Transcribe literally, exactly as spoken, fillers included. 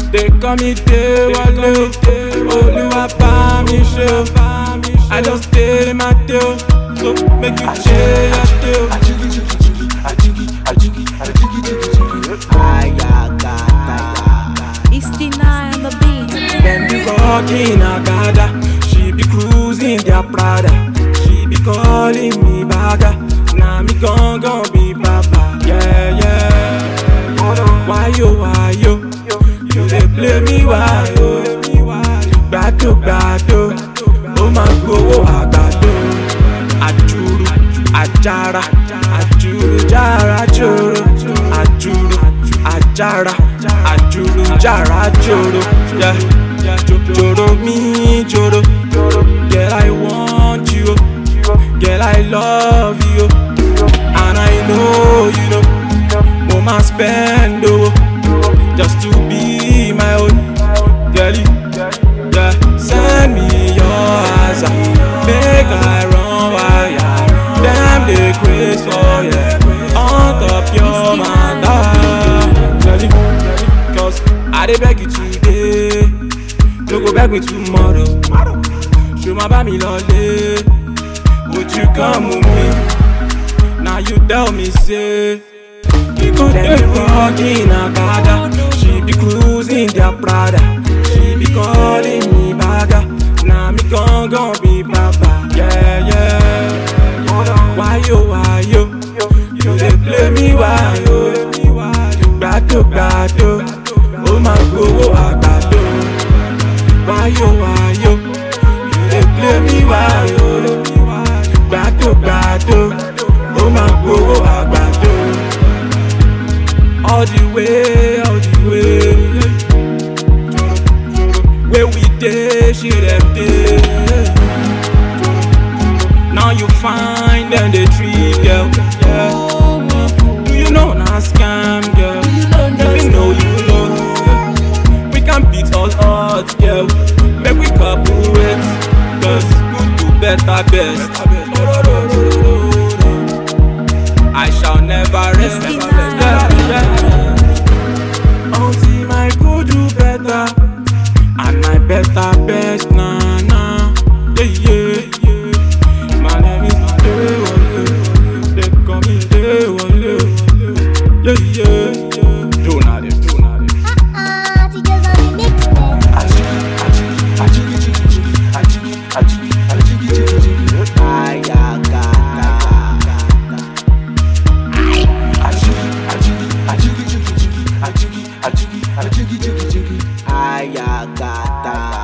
They call me Dewale, Oluwa bá mi ṣe o. I just stay my tail, so make you share your tail. It's the nine on the beat. Them be rocking Agada, she be cruising their Prada. She be calling me Baga, now me gon' gon' be Papa. Yeah, yeah. Why yo, why yo? You dey play me why yo? Gbado, gbado, ó máa gbowó àgbàdo. Àjùrù, àjàrà, àjùrù, jàrà, jòrò. Àjùrù, àjàrà, àjùrù, jàrà, jòrò. Yeah, jòrò mi, jòrò. Girl, I want you, girl, I love you, and I know you know. Mo máa spend oh, just to be my own girlie. Yeah, send me your answer, make I run wire. Them they craze for yeah, on top your matter, girlie. Cause I dey beg you today, no go beg me tomorrow. Show my baby lolly, would you come with me? Now you tell me say. Them be rocking Agada, she be cruising their Prada. She be calling me Baga, now me gon' gon' be Papa. Yeah, yeah. Why yo, why yo? You dey play me why yo? Gbado, gbado, ó máa gbowó àgbàdo. Why yo, why yo? You dey play me why yo? Gbado, gbado, ó máa gbowó àgbàdo. All the way, all the way. Where we dey, she them dey. Now you find them they treat girl. Yeah. Do you know na scam girl? If you know you know. We can beat all odds girl. Make we cooperate, cause good to better best. I shall never rest. Yeah, yeah. Until my good do better, and my better best, nah, nah. Yeah, yeah, yeah. My name is Dewale, they call me Dewale. Yeah, yeah, yeah. Do not it, do not it. Uh-uh, teachers on the mix, man. Ayagata.